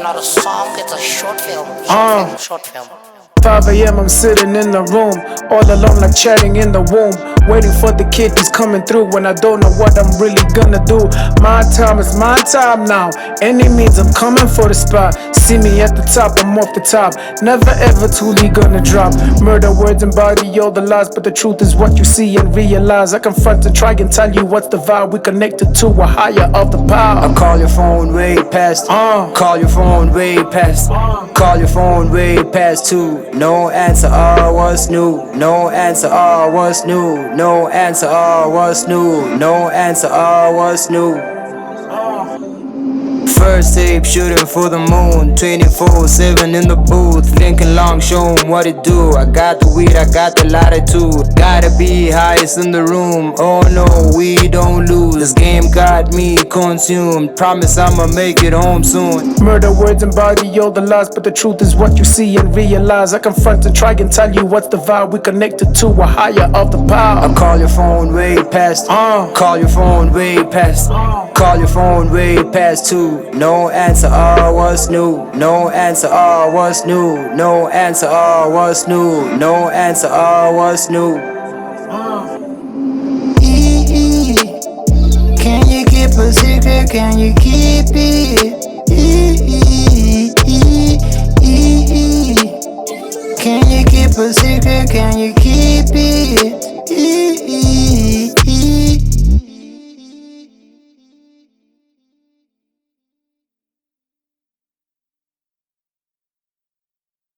not a song, it's a short film. Short film. 5 a.m. I'm sitting in the room, all alone like chatting in the womb, waiting for the kid who's coming through when I don't know what I'm really gonna do. My time is my time now, any means I'm coming for the spot. See me at the top, I'm off the top, never ever truly gonna drop. Murder words embody all the lies, but the truth is what you see and realize. I confront and try and tell you what's the vibe. We connected to a higher of the power. I call your phone way past, call your phone way past, call your phone way past 2. No answer, what's new? No answer, what's new? No answer, what's new? No answer, what's new? First tape shooting for the moon, 24/7 in the booth, thinking long, show 'em what it do. I got the weed, I got the latitude, gotta be highest in the room. Oh no, we don't lose, this game got me consumed. Promise I'ma make it home soon. Murder words embody all the lies, but the truth is what you see and realize. I confront and try and tell you what's the vibe. We connected to a higher of the power. I call your phone way past, call your phone way past, call your phone way past 2. No answer, what's new? No answer, what's new? No answer, what's new? No answer, what's new? Can you keep a secret? Can you keep it? Can you keep a secret? Can you keep it?